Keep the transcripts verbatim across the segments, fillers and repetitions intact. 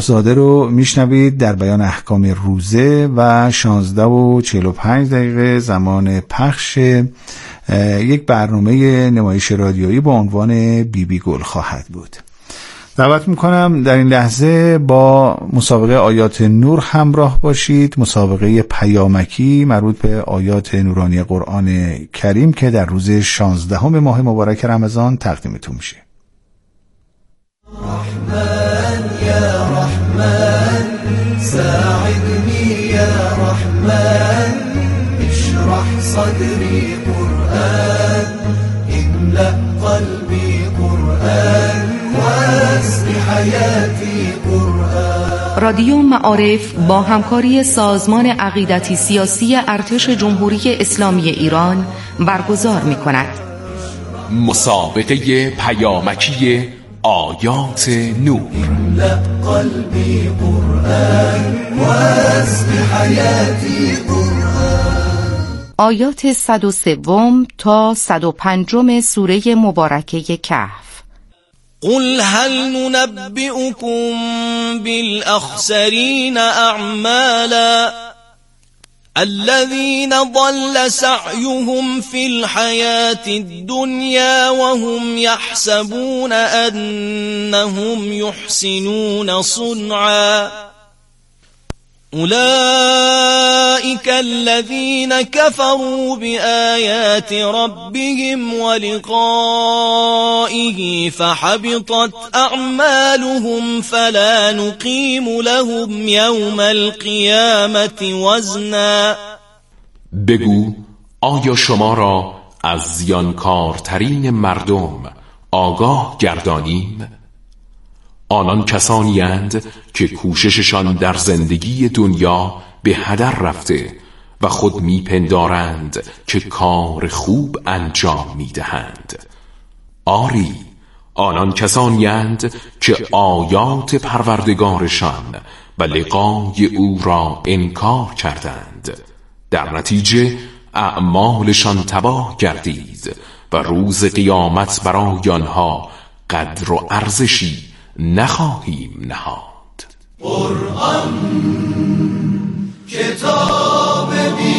شاهزاده رو میشنوید در بیان احکام روزه و شانزده و چهل و پنج دقیقه زمان پخش یک برنامه نمایش رادیویی با عنوان بی بی گل خواهد بود. دعوت میکنم در این لحظه با مسابقه آیات نور همراه باشید، مسابقه پیامکی مربوط به آیات نورانی قرآن کریم که در روز شانزدهم ماه مبارک رمضان تقدیمتون میشه. رحمن یا رحمن ساعدنی یا رحمن اشرح صدری قرآن املأ قلبی قرآن واسق حیاتی قرآن. رادیو معارف با همکاری سازمان عقیدتی سیاسی ارتش جمهوری اسلامی ایران برگزار می‌کند. مسابقه پیامکی آیات نور. قلبی قرآن واسق حیاتی قرآن. آیات صد و سوم تا صد و پنجم سوره مبارکه کهف. قل هل ننبئكم بالأخسرين أعمالا الذين ضل سعيهم في الحياة الدنيا وهم يحسبون أنهم يحسنون صنعا أولئك الذين كفروا بآيات ربهم ولقائه فحبطت أعمالهم فلا نقيم لهم يوم القيامة وزنا. بگو آیا شما را از زیانکارترین مردم آگاه گردانیم؟ آنان کسانی اند که کوشششان در زندگی دنیا به هدر رفته و خود میپندارند که کار خوب انجام میدهند. آری، آنان کسانی اند که آیات پروردگارشان و لقای او را انکار کردند، در نتیجه اعمالشان تباه گردید و روز قیامت برای آنها قدر و ارزشی نخواهیم نهاد. قرآن کتاب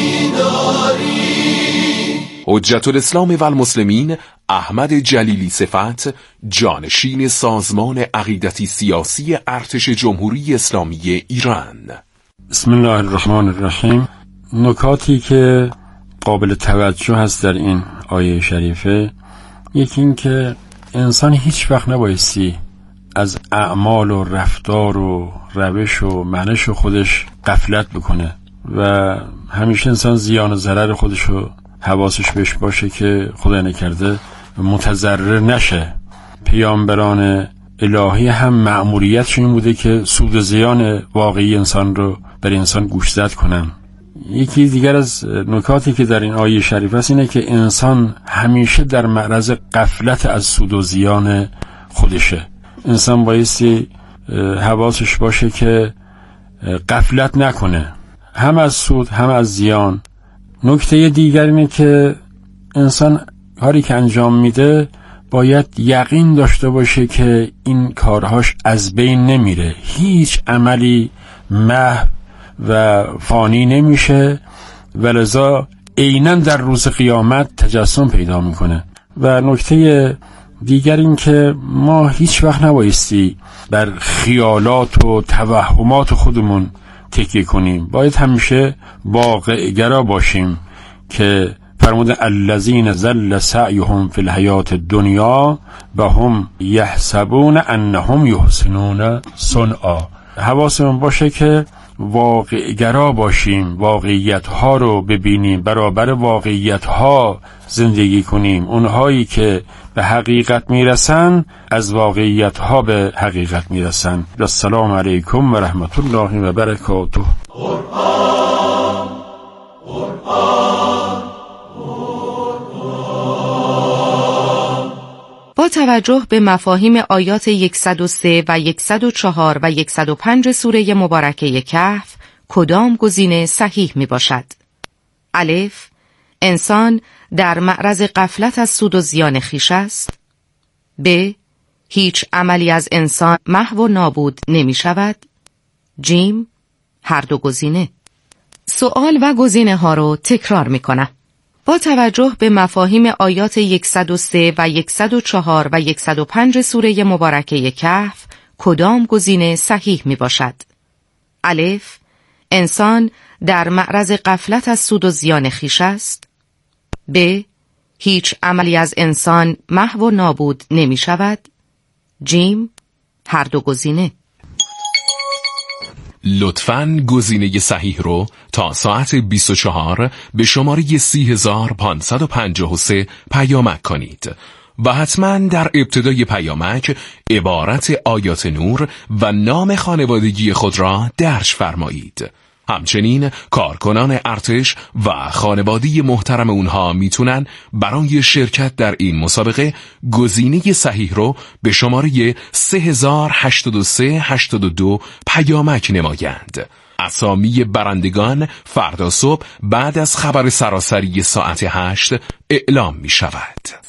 بیداری. حجت الاسلام و المسلمین احمد جلیلی صفت، جانشین سازمان عقیدتی سیاسی ارتش جمهوری اسلامی ایران. بسم الله الرحمن الرحیم. نکاتی که قابل توجه هست در این آیه شریفه، یکی این که انسان هیچ وقت نبایستی از اعمال و رفتار و روش و منش خودش غفلت بکنه و همیشه انسان زیان و ضرر خودشو حواسش بهش باشه که خدا نکرده متضرر نشه. پیامبران الهی هم مأموریتشون این بوده که سود و زیان واقعی انسان رو بر انسان گوشزد کنن. یکی دیگر از نکاتی که در این آیه شریف است اینه که انسان همیشه در معرض غفلت از سود و زیان خودشه. انسان بایستی حواسش باشه که غفلت نکنه، هم از سود هم از زیان. نکته دیگر اینه که انسان کاری که انجام میده باید یقین داشته باشه که این کارهاش از بین نمیره. هیچ عملی محو و فانی نمیشه و لذا عیناً در روز قیامت تجسم پیدا میکنه. و نکته دیگر این که ما هیچ وقت نبایستی بر خیالات و توهمات خودمون تکیه کنیم، باید همیشه واقع‌گرا باشیم که فرمود الذین ضل سعیهم فی الحیات الدنیا و هم یحسبون انهم یحسنون صنعا. حواسمون باشه که واقع‌گرا باشیم، واقعیت ها رو ببینیم، برابر واقعیت ها زندگی کنیم. اونهایی که به حقیقت میرسن از واقعیت ها به حقیقت میرسن. السلام علیکم و رحمت الله و برکاته. قرآن قرآن قرآن. با توجه به مفاهیم آیات صد و سه و صد و چهار و صد و پنج سوره مبارکه کهف کدام گزینه صحیح می باشد؟ الف، انسان در معرض غفلت از سود و زیان خویش است. ب، هیچ عملی از انسان محو و نابود نمی شود. جیم، هر دو گزینه. سوال و گزینه ها رو تکرار می کنم. با توجه به مفاهیم آیات صد و سه و صد و چهار و صد و پنج سوره مبارکه کهف کدام گزینه صحیح می باشد؟ الف، انسان در معرض غفلت از سود و زیان خویش است. ب، هیچ عملی از انسان محو و نابود نمی شود. جیم، هر دو گزینه. لطفاً گزینه صحیح رو تا ساعت بیست و چهار به شماره سی هزار پانصد و پنجاه و سه پیامک کنید و حتماً در ابتدای پیامک عبارت آیات نور و نام خانوادگی خود را درج فرمایید. همچنین کارکنان ارتش و خانواده محترم اونها میتونن برای شرکت در این مسابقه گزینه صحیح رو به شماره سه هزار هشتاد و سه هشتاد و دو پیامک نمایند. اسامی برندگان فردا صبح بعد از خبر سراسری ساعت هشت اعلام می شود.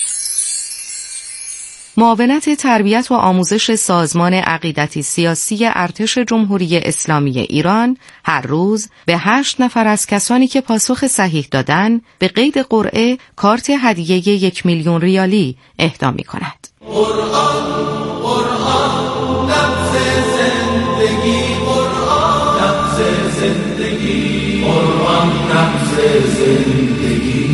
معاونت تربیت و آموزش سازمان عقیدتی سیاسی ارتش جمهوری اسلامی ایران هر روز به هشت نفر از کسانی که پاسخ صحیح دادن به قید قرعه کارت هدیه یک میلیون ریالی اهدا می کند. قرآن قرآن نبض زندگی، قرآن نبض زندگی، قرآن نبض زندگی.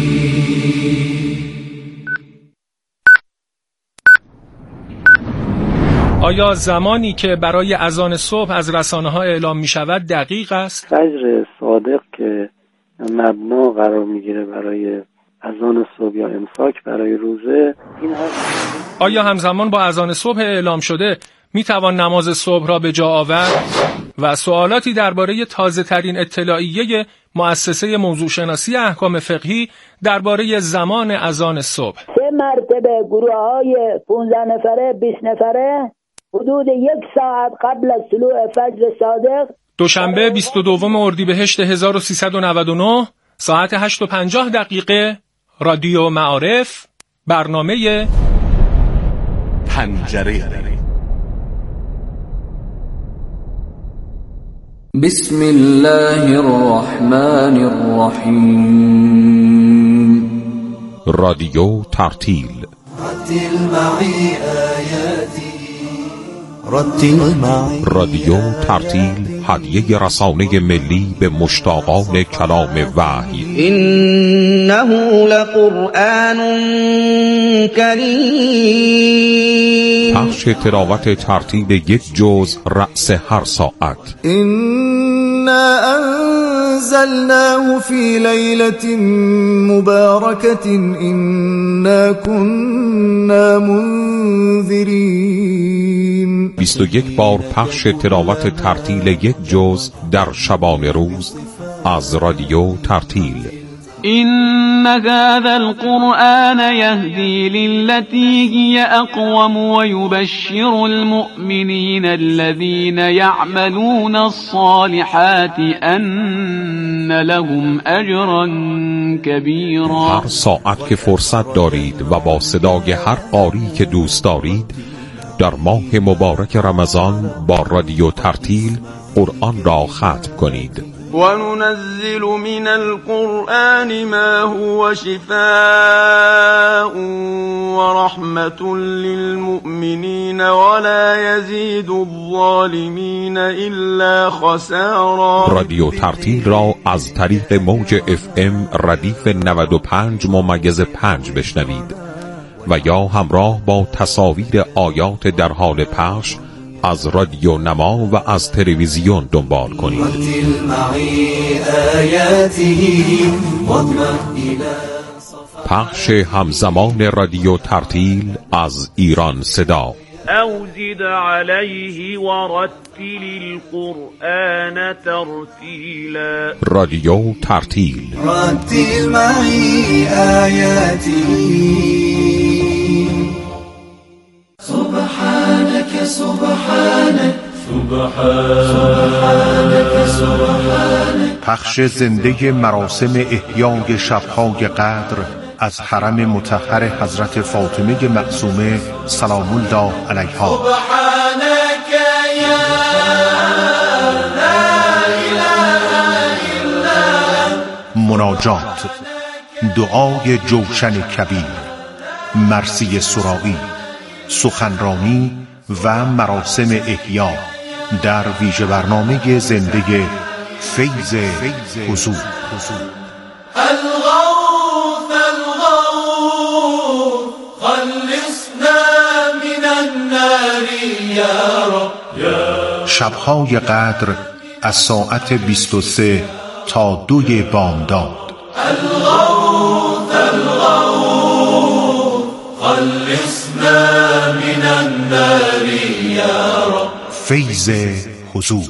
آیا زمانی که برای اذان صبح از رسانه‌ها اعلام می شود دقیق است؟ فجر صادق که مبنا قرار می گیره برای اذان صبح یا امساک برای روزه این هست. آیا همزمان با اذان صبح اعلام شده می توان نماز صبح را به جا آورد؟ و سوالاتی درباره تازه ترین اطلاعیه مؤسسه موضوع شناسی احکام فقهی درباره زمان اذان صبح. سه مرتبه گروه های پانزده نفره بیست نفره حدود یک ساعت قبل از طلوع فجر صادق دوشنبه بیست و دوم اردیبهشت هزار و سیصد و نود و نه ساعت هشت و پنجاه دقیقه رادیو معارف برنامه پنجره. بسم الله الرحمن الرحیم. رادیو ترتیل. رتل معي آیاتی، رتل معي. رادیو ترتیل هدیه رسانه ملی به مشتاقان کلام وحی. انه لقرآن کریم. پخش تلاوت ترتیل یک جز رأس هر ساعت. إنا أنزلناه في ليلة مباركة إنا كنا منذرين. بیست و یک بار پخش تلاوت ترتیل یک جز در شبانه روز از رادیو ترتیل. إن هذا القرآن يهدي للتي هي أقوم ويبشر المؤمنين الذين يعملون الصالحات أن لهم أجرا كبيرا. هر ساعت که فرصت دارید و با صدای هر قاری که دوست دارید در ماه مبارک رمضان با رادیو ترتیل قرآن را ختم کنید. وننزل من القرآن ما هو شفاء ورحمة للمؤمنين ولا يزيد الظالمين إلا خسارا. رادیو ترتیل را از طریق موج اف ام ردیف نود و پنج ممیز پنج بشنوید و یا همراه با تصاویر آیات در حال پخش از رادیو نما و از تلویزیون دنبال کنید. پخش همزمان رادیو ترتیل از ایران صدا. او زد علیه ورتل القرآن ترتیلا. رادیو ترتیل. رتل معي آیاتی. سبحانك سبحانك سبحانك سبحانك. پخش زنده مراسم احیای شب‌های قدر از حرم مطهر حضرت فاطمه معصومه سلام الله علیها. سبحانك یا مناجات، دعای جوشن کبیر، مرثیه سرایی، سخنرانی و مراسم احیا در ویژه برنامه زنده فیض حضور. الغوث الغوث خلصنا من النار یا رب. شبهای قدر از ساعت بیست و سه تا دوی بامداد. الغوث الغوث خلصنا من النار یا رب. فیض حضور.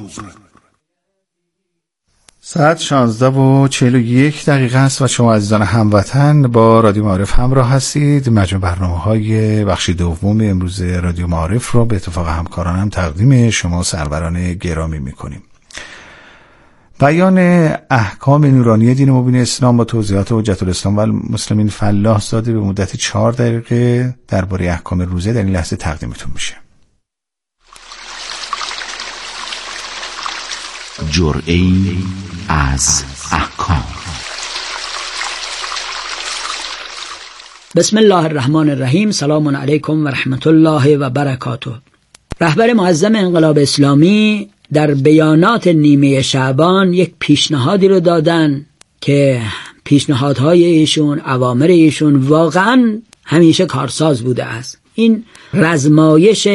ساعت شانزده و چهل و یک دقیقه است و شما عزیزان هموطن با رادیو معارف همراه هستید. مجموع برنامه‌های بخش دوم امروز رادیو معارف رو به اتفاق همکارانم تقدیم شما سروران گرامی می‌کنیم. بیان احکام نورانی دین مبین اسلام با توضیحات حجت الاسلام و المسلمین فلاح زاده به مدت چهار دقیقه درباره احکام روزه در این لحظه تقدیمتون میشه. جرعه‌ای از احکام. بسم الله الرحمن الرحیم. سلام علیکم و رحمت الله و برکاته. رهبر معظم انقلاب اسلامی در بیانات نیمه شعبان یک پیشنهادی رو دادن که پیشنهادهای ایشون، اوامر ایشون واقعا همیشه کارساز بوده است. این رزمایش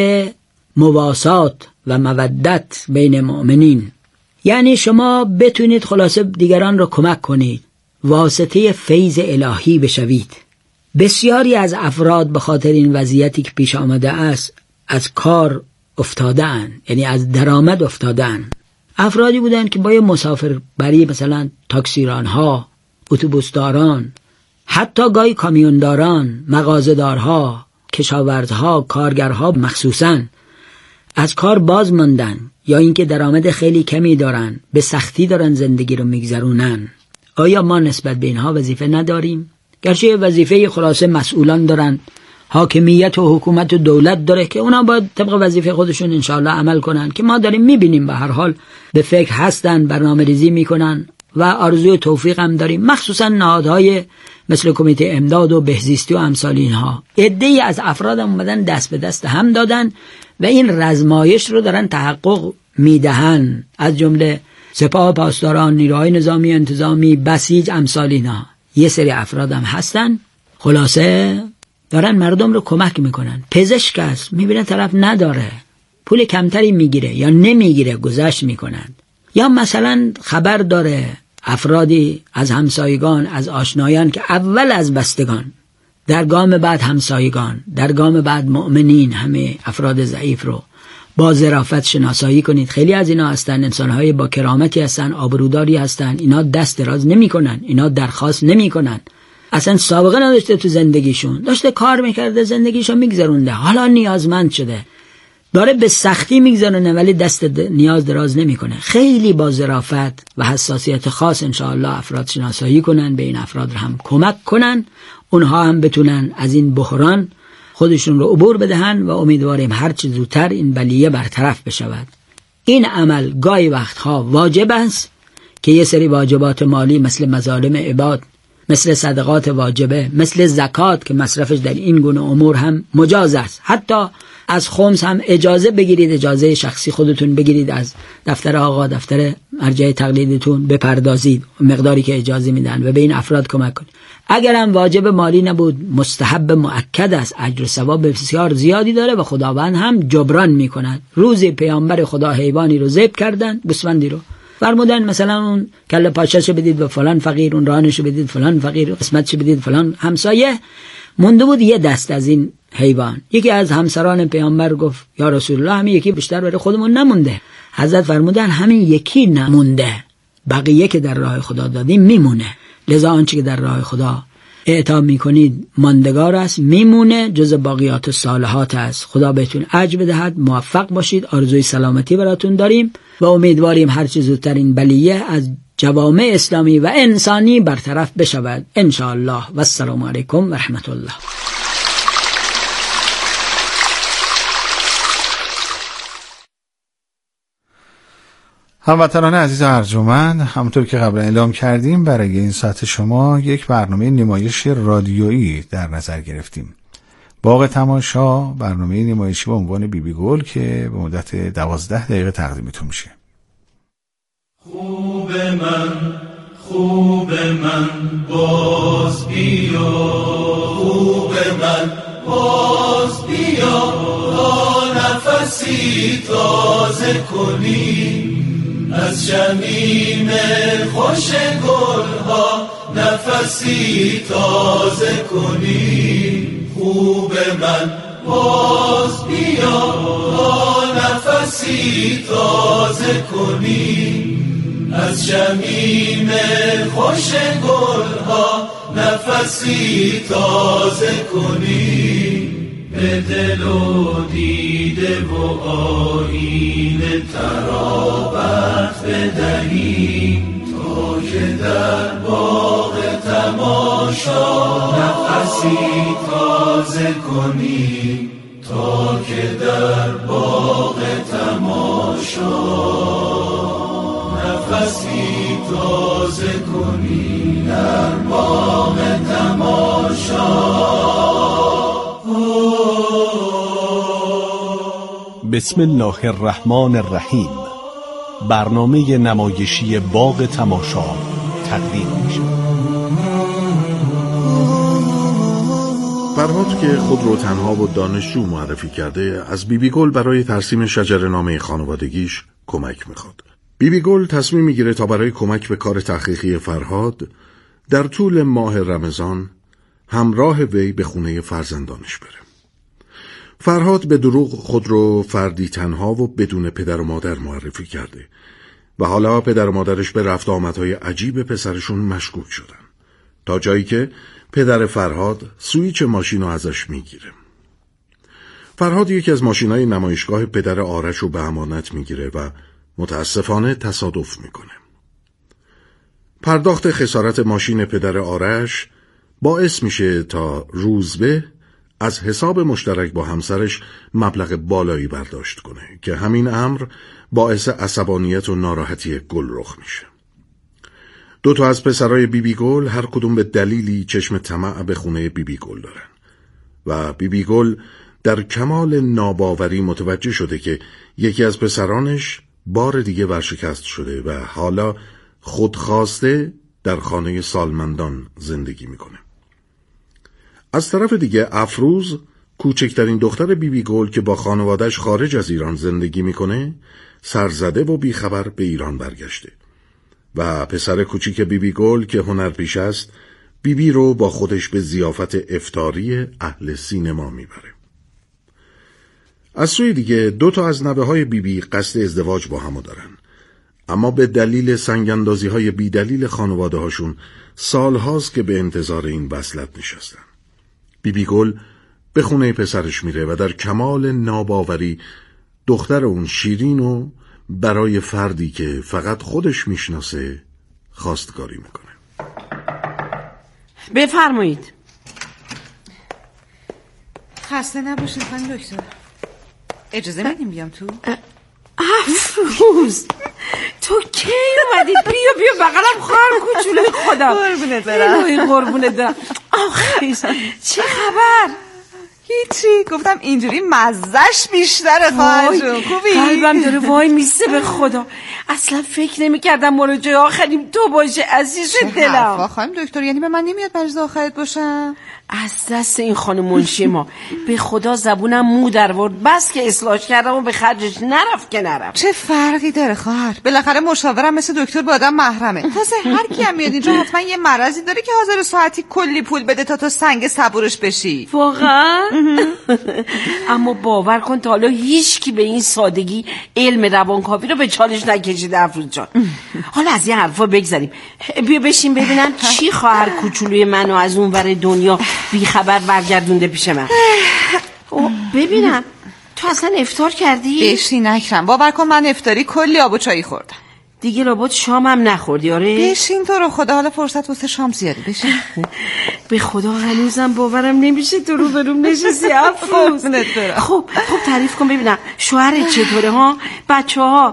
مواسات و مودت بین مؤمنین، یعنی شما بتونید خلاصه دیگران رو کمک کنید، واسطه فیض الهی بشوید. بسیاری از افراد به خاطر این وضعیتی که پیش آمده است از کار افتادن، یعنی از درآمد افتادن. افرادی بودن که با مسافر بری، مثلا تاکسیرانها، اتوبوسداران، حتی گاهی کامیونداران، مغازه‌دارها، کشاورزها، کارگرها مخصوصاً از کار باز ماندن یا اینکه درآمد خیلی کمی دارن، به سختی دارن زندگی رو میگذرونن. آیا ما نسبت به اینها وظیفه نداریم؟ گرچه وظیفه خلاصه مسئولان دارن، حاکمیت و حکومت و دولت داره که اونا باید طبق وظیفه خودشون انشاءالله عمل کنن، که ما داریم میبینیم به هر حال به فکر هستن، برنامه ریزی میکنن و آرزوی توفیق هم داریم، مخصوصا نهادهای مثل کمیته امداد و بهزیستی و امثال اینها. عده‌ای از افراد هم اومدن دست به دست هم دادن و این رزمایش رو دارن تحقق میدهن، از جمله سپاه پاسداران، نیروهای نظامی انتظامی، بسیج، امثال اینها. یه سری افراد هم هستن خلاصه دارن مردم رو کمک میکنن. پزشک است، میبینه طرف نداره، پول کمتری میگیره یا نمیگیره، گذشت میکنن. یا مثلا خبر داره افرادی از همسایگان، از آشنایان که اول از بستگان، در گام بعد همسایگان، در گام بعد مؤمنین، همه افراد ضعیف رو با ظرافت شناسایی کنید. خیلی از اینا هستن انسان‌های با کرامتی هستن، آبروداری هستن، اینا دست دراز نمی‌کنن، اینا درخواست نمی‌کنن، اصلا سابقه نداشته تو زندگیشون، داشته کار میکرده زندگیشو میگذرونده، حالا نیازمند شده داره به سختی میگذرونه ولی دست نیاز دراز نمیکنه. خیلی با ظرافت و حساسیت خاص انشاءالله افراد شناسایی کنن، به این افراد هم کمک کنن، اونها هم بتونن از این بحران خودشون رو عبور بدهن و امیدواریم هر چه زودتر این بلیه برطرف بشود. این عمل گاهی وقتها واجب است که یه سری واجبات مالی مثل مظالم عباد، مثل صدقات واجبه، مثل زکات که مصرفش در این گونه امور هم مجاز است. حتی از خمس هم اجازه بگیرید، اجازه شخصی خودتون بگیرید، از دفتر آقا، دفتر مرجع تقلیدتون بپردازید مقداری که اجازه میدن و به این افراد کمک کنید. اگر هم واجب مالی نبود، مستحب مؤکد است، اجر و ثواب بسیار زیادی داره و خداوند هم جبران میکند. روزی پیامبر خدا حیوانی رو ذبح کردن، گوسفندی رو، فرمودن مثلا اون کله پاچه‌شو بدید به فلان فقیر، اون رانشو بدید فلان فقیر، قسمتشو بدید فلان همسایه. مونده بود یه دست از این حیوان. یکی از همسران پیامبر گفت یا رسول الله، همین یکی بیشتر برای خودمون نمونده. حضرت فرمودن همین یکی نمونده، بقیه که در راه خدا دادیم میمونه. لذا آنچه که در راه خدا اعطا میکنید ماندگار است، میمونه، جز باقیات الصالحات است. خدا بهتون اجر بدهد، موفق باشید. آرزوی سلامتی براتون داریم و امیدواریم هر چه زودتر این بلیه از جوامع اسلامی و انسانی برطرف بشود ان شاء الله. و السلام علیکم و رحمت الله. هموطنان عزیز ارجمند، همونطور که قبلا اعلام کردیم برای این ساعت شما یک برنامه نمایش رادیویی در نظر گرفتیم. باغ تماشا، برنامه نمایشی با عنوان بی بی گل که به مدت دوازده دقیقه تقدیمتون میشه. خوب من، خوب من باز بیا، خوب من باز بیا، تا نفسی تازه کنی از شمیم خوش گلها، نفسی تازه کنی. خوب من باز بیا، تا نفسی تازه کنی از شمیم خوش گلها، نفسی تازه کنی. به دل و دیده و آیین ترابت بدهیم، تا که در باغ تماشا نفسی تازه کنیم، تا که در باغ تماشا نفسی تازه کنی، در باغ تماشا. بسم الله الرحمن الرحیم. برنامه نمایشی باغ تماشا تقدیم میشه. فرهاد که خود رو تنها و دانشجو معرفی کرده، از بی بی گل برای ترسیم شجره‌نامه خانوادگیش کمک میخواد. بی بی گل تصمیم میگیره تا برای کمک به کار تحقیقی فرهاد در طول ماه رمضان همراه وی به خونه فرزندانش بره. فرهاد به دروغ خود رو فردی تنها و بدون پدر و مادر معرفی کرده و حالا پدر و مادرش به رفت آمدهای عجیب پسرشون مشکوک شدن، تا جایی که پدر فرهاد سویچ ماشین رو ازش میگیره. فرهاد یکی از ماشینای نمایشگاه پدر آرش رو به امانت میگیره و متاسفانه تصادف میکنه. پرداخت خسارت ماشین پدر آرش باعث میشه تا روزبه از حساب مشترک با همسرش مبلغ بالایی برداشت کنه که همین امر باعث عصبانیت و ناراحتی گل رخ میشه. دو تا از پسرای بی بی گل هر کدوم به دلیلی چشم طمع به خونه بی بی گل دارن و بی بی گل در کمال ناباوری متوجه شده که یکی از پسرانش بار دیگه ورشکست شده و حالا خودخواسته در خانه سالمندان زندگی میکنه. از طرف دیگه افروز، کوچکترین دختر بی بی گل که با خانوادش خارج از ایران زندگی میکنه، سرزده و بیخبر به ایران برگشته و پسر کوچیک بی بی گل که هنرپیش است، بی بی رو با خودش به ضیافت افطاری اهل سینما میبره. از سوی دیگه دو تا از نوه های بی بی قصد ازدواج با همو دارن، اما به دلیل سنگاندازی های بی دلیل خانواده هاشون سال هاست که به انتظار این وصلت نشستن. بی بی گل به خونه پسرش میره و در کمال ناباوری دختر اون شیرین رو برای فردی که فقط خودش میشناسه خواستگاری میکنه. بفرمایید. خسته نباشید خانم دکتر. اجازه میدیم بیام تو؟ افروز تو کی اومدی؟ بیا بیا بغلم خواهر کوچولوی خودم. قربونت برم. الهی قربونت برم. آخه چه خبر؟ هیچی، گفتم اینجوری مزهش بیشتره خواهر جون. خوبی؟ قلبم داره وای میسته به خدا. اصلا فکر نمی کردم مراجعه آخریم تو باشه عزیز دلم. چه حرفا خانم دکتر؟ یعنی به من نمیاد مریض آخرت باشم؟ از دست این خانم منشی ما به خدا زبونم مو در ورد، بس که اصلاحش کردم و به خرجش نرفت که نرفت. چه فرقی داره خواهر؟ بالاخره مشاورم مثل دکتر با آدم محرمه. تازه هر کی هم میاد اینجا حتما یه مرضی داره که حاضر ساعتی کلی پول بده تا تو سنگ صبورش بشی. واقعا؟ اما باور کن تا حالا هیچ کی به این سادگی علم روانکاوی رو به چالش نکشیده افروز جان. حالا از این حرفا بگذاریم، بیا بشین ببینم چی خواهر کوچولوی منو از اون ور دنیا بی خبر برگردونده پیش من. ببینم تو اصلا افطار کردی؟ بشین اکرم، باور کن من افطاری کلی آب و چایی خوردم. دیگه لابد شامم نخوردی؟ آره بشین تو رو خدا، حالا فرصت واسه شام زیاده. بشین. به خدا هنوزم باورم نمیشه تو رو بروم نشستی افروز. خب خب تعریف کن ببینم شوهرت چطوره ها؟ بچه ها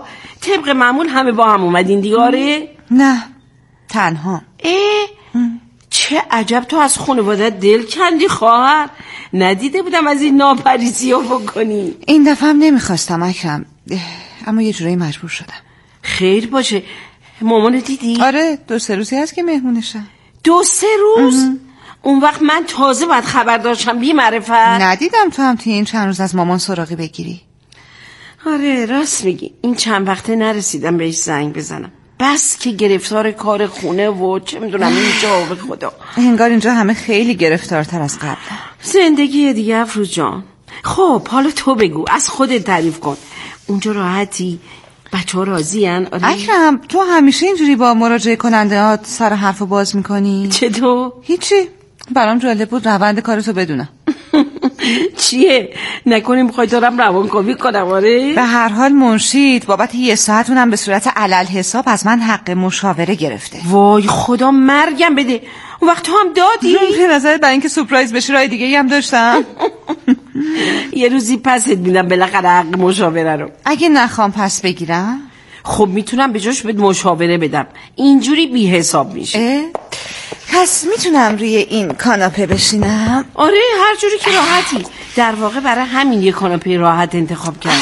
طبق معمول همه با هم اومدین دیگه؟ آره؟ نه تنها. اه چه عجب تو از خانوادت دل کندی خواهر. ندیده بودم از این ناپریزی ها بکنی. این دفعه هم نمیخواستم اکرم، اما یه جورایی مجبور شدم. خیر باشه. مامانو دیدی؟ آره دو سه روزی هست که مهمونشم. دو سه روز؟ اه. اون وقت من تازه باید خبر داشتم بی معرفت. ندیدم تو هم توی این چند روز از مامان سراغی بگیری. آره راست میگی، این چند وقته نرسیدم بهش زنگ بزنم. بس که گرفتار کار خونه و چه میدونم اینجا و به خدا. انگار اینجا همه خیلی گرفتارتر از قبل. زندگی دیگه افروز جان. خب حالا تو بگو، از خودت تعریف کن. اونجا راحتی؟ بچه ها راضی هن؟ آره؟ اکرم تو همیشه اینجوری با مراجعه کننده ها سر حرف باز میکنی؟ چطور؟ هیچی، برام جالب بود روند کارتو بدونم. چیه؟ نکنی میخوای دارم روانکاوی کنم؟ آره؟ به هر حال منشید بابت یه ساعتونم به صورت علل حساب از من حق مشاوره گرفته. وای خدا مرگم بده. اون وقت تو هم دادی؟ به نظرت برای اینکه سورپرایز بشه راه دیگه هم داشتم؟ یه روزی پست میدم بالاخره حق مشاوره رو. اگه نخوام پس بگیرم؟ خب میتونم به جاش بهت مشاوره بدم، اینجوری بی حساب میشه. پس میتونم روی این کاناپه بشینم؟ آره هر جوری که راحتی. در واقع برای همین یه کاناپه راحت انتخاب کردم.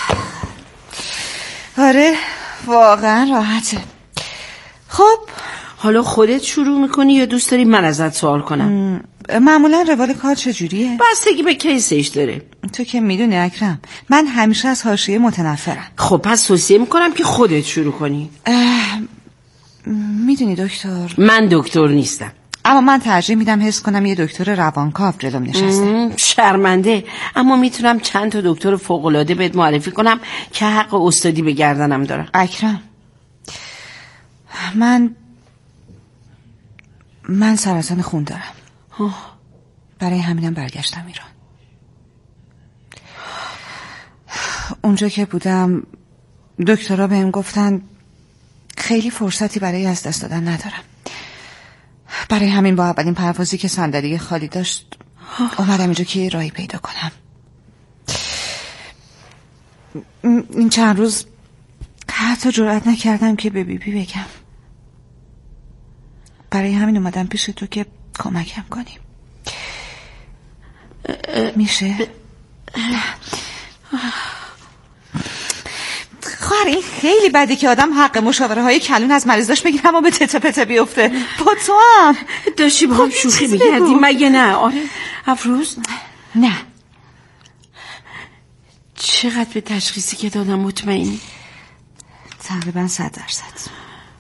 آره واقعا راحته. خب حالا خودت شروع میکنی یا دوست داری من ازت سوال کنم؟ معمولا روال کار چجوریه؟ بستگی به کیسش داره. تو که میدونی اکرم من همیشه از حاشیه متنفرم. خب پس توصیه میکنم که خودت شروع کنی. میدونی دکتر، من دکتر نیستم، اما من ترجیح میدم حس کنم یه دکتر روانکاو جلوم نشسته. شرمنده، اما میتونم چند تا دکتر فوق‌العاده بهت معرفی کنم که حق استادی به گردنم دارن. اکرم من من سرطان خون دارم. آه. برای همینم برگشتم ایران. اونجا که بودم دکترها بهم گفتن خیلی فرصتی برای از دست دادن ندارم. برای همین با اولین پروازی که صندلی خالی داشت اومدم اینجا که راهی پیدا کنم. این چند روز حتی جرئت نکردم که به بیبی بی بگم. برای همین اومدم پیش تو که کمکم کنی. میشه؟ خواهر این خیلی بده که آدم حق مشاوره های کلون از مریضاش بگیره اما به تته پته بیفته. با تو هم داشتی با هم شوخی میکردی مگه نه؟ آره افروز؟ نه. چقدر به تشخیصی که دادم مطمئنی؟ تقریبا صد درصد.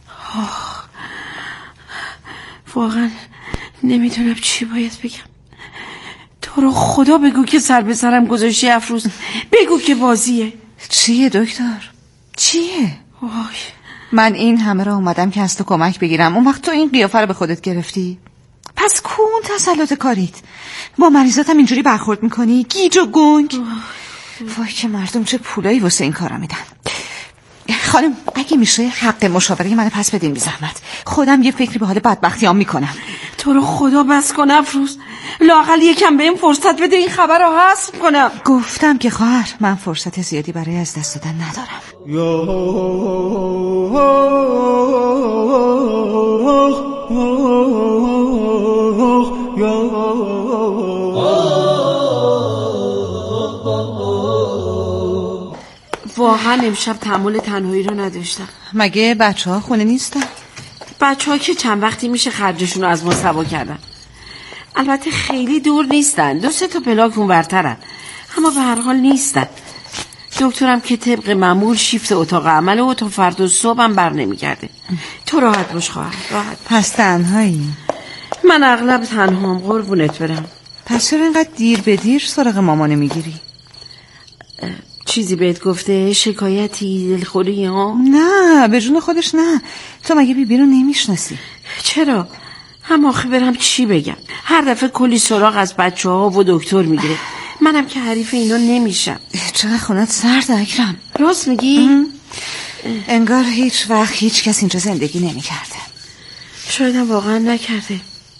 واقعا نمیدونم چی باید بگم. تو رو خدا بگو که سر به سرم گذاشتی افروز. بگو که بازیه. چیه دکتر؟ چیه؟ وای. من این همه را اومدم که از تو کمک بگیرم، اون وقت تو این قیافه رو به خودت گرفتی. پس کون تسلط کاریت؟ با مریضاتم اینجوری برخورد میکنی؟ گیج و گنگ. وای که مردم چه پولایی واسه این کارا میدن. خانم اگه میشه حق مشاوره من پس بدین بی زحمت. خودم یه فکری به حال بدبختیام میکنم. تو رو خدا بس کن افروز. لااقل یکم بهم فرصت بده این خبر رو حذف کنم. گفتم که خواهر من فرصت زیادی برای از دست دادن ندارم. واقعا امشب تحمل تنهایی رو نداشتم. مگه بچه ها خونه نیستن؟ بچه ها که چند وقتی میشه خرجشون رو از ما سوا کردن. البته خیلی دور نیستن، دو سه تا پلاک اونورترن، اما به هر حال نیستن. دکترم که طبق معمول شیفت اتاق عمل و تا فردا صبح هم بر نمیگرده. تو راحت باش خواهر، راحت. پس تنهایی؟ من اغلب تنهام قربونت برم. پس چرا اینقدر دیر به دیر سراغ مامانه میگیری؟ چیزی بهت گفته؟ شکایتی؟ دلخوری ها؟ نه به جون خودش نه. تو مگه بیبی رو نمیشناسی؟ چرا؟ هم آخه برم چی بگم؟ هر دفعه کلی سراغ از بچه ها و دکتر میگیره. منم که حریف اینا نمیشم. چرا خونت سرد اکرم؟ راست میگی؟ انگار هیچ وقت هیچ کس اینجا زندگی نمیکرده. شاید هم واقعا نکرده.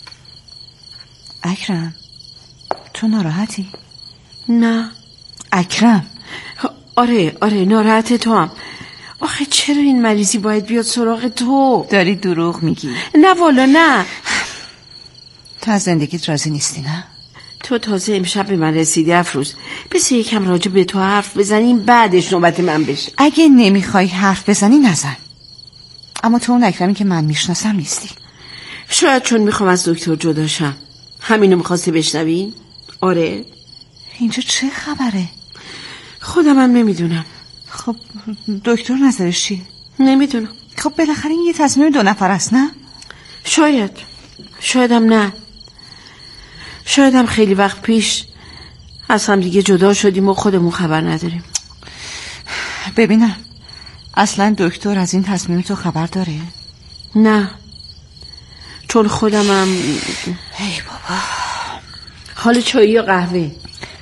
اکرم تو ناراحتی؟ نه. اکرم آره آره ناراحت تو هم. آخه چرا این مریضی باید بیاد سراغ تو؟ داری دروغ میگی. نه والا نه. تو از زندگیت راضی نیستی نه؟ تو تازه امشب به من رسیدی افروز. بس یکم راجع به تو حرف بزنیم بعدش نوبت من بشه. اگه نمیخوای حرف بزنی نزن. اما تو اون اکرمی که من میشناسم نیستی. شاید چون میخوام از دکتر جدا شم. همینو میخواستی بشنوی؟ آره. اینجا چه خبره؟ خودم هم نمیدونم. خب دکتر نظرش چیه؟ نمیدونم. خب بالاخره این یه تصمیم دو نفر است نه؟ شاید. شایدم نه. شایدم خیلی وقت پیش از هم دیگه جدا شدیم و خودمون خبر نداریم. ببینم اصلا دکتر از این تصمیم تو خبر داره؟ نه، چون خودمم. ای بابا. حال چایی یا قهوه؟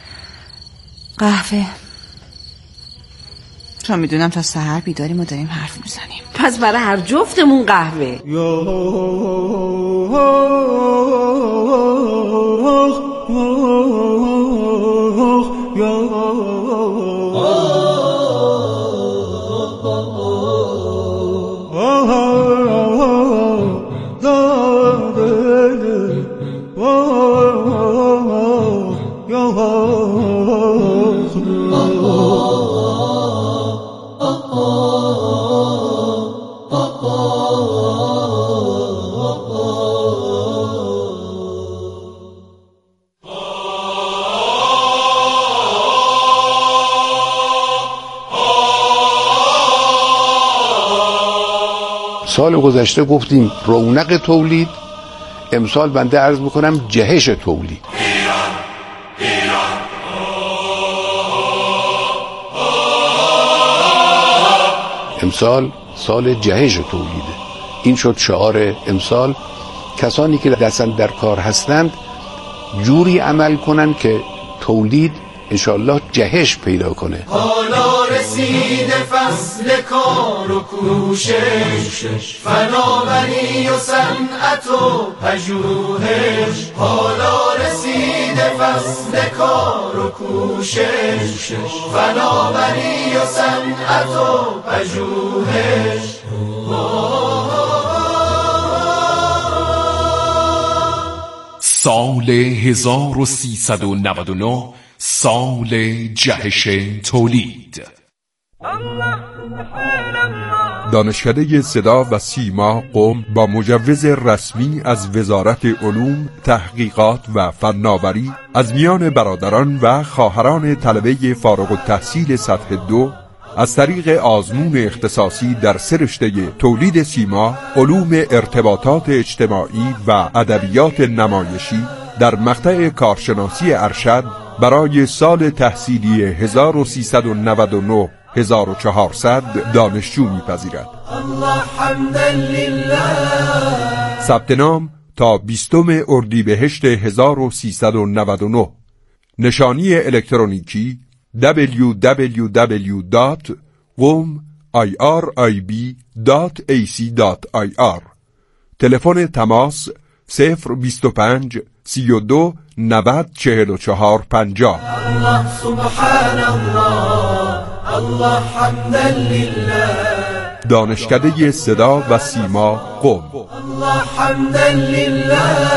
قهوه. چون میدونم تا سحر بیداریم و داریم حرف میزنیم. پس برای هر جفتمون قهوه. سال گذشته گفتیم رونق تولید، امسال بنده عرض میکنم جهش تولید. امسال سال جهش تولیده. این شد شعار امسال. کسانی که دستن در کار هستند جوری عمل کنن که تولید انشالله جهش پیدا کنه. حالا رسیده فصل کار و کوشش، فناوری و صنعت و پژوهش. حالا رسیده فصل کار و کوشش، فناوری و صنعت و پژوهش. سال هزار و سیصد و نود و نه، سال جهش تولید. دانشکده صدا و سیما قم با مجوز رسمی از وزارت علوم، تحقیقات و فناوری از میان برادران و خواهران طلبه فارغ التحصیل سطح دو از طریق آزمون اختصاصی در سه رشته تولید سیما، علوم ارتباطات اجتماعی و ادبیات نمایشی در مقطع کارشناسی ارشد برای سال تحصیلی هزار و سیصد و نود و نه هزار و چهارصد دانشجو می‌پذیرد. ثبت نام تا بیستم اردیبهشت هزار و سیصد و نود و نه. نشانی الکترونیکی دبلیو دبلیو دبلیو دات قم ایرب دات ای سی دات آی آر. تلفن تماس صفر بیست و پنج سی و دو نود چهل و چهار پنجاه. الله سبحان الله، الله حمدا لله. دانشکده صدا و سیما قم. الله حمدا لله.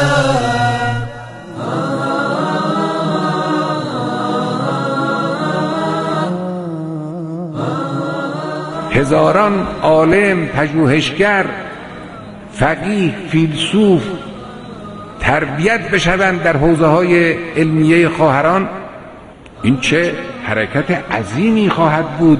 هزاران عالم، پژوهشگر، فقیه، فیلسوف تربیت بشوند در حوزه‌های علمیه خواهران. این چه حرکت عظیمی خواهد بود.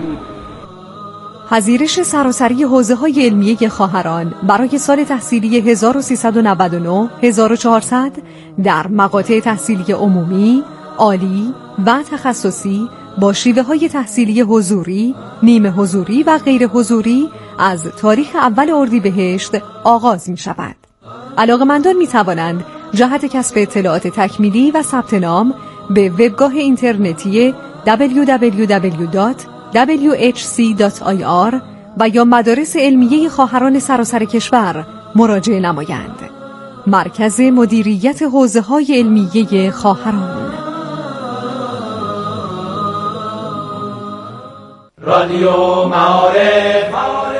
پذیرش سراسری حوزه‌های علمیه خواهران برای سال تحصیلی هزار و سیصد و نود و نه هزار و چهارصد در مقاطع تحصیلی عمومی، عالی و تخصصی با شیوه‌های تحصیلی حضوری، نیمه حضوری و غیر حضوری از تاریخ اول اردیبهشت آغاز می‌شود. علاقه‌مندان می‌توانند جهت کسب اطلاعات تکمیلی و ثبت نام به وبگاه اینترنتی دبلیو دبلیو دبلیو دات دبلیو اچ سی دات آی آر و یا مدارس علمیه خواهران سراسر کشور مراجعه نمایند. مرکز مدیریت حوزه‌های علمیه خواهران. رادیو معارف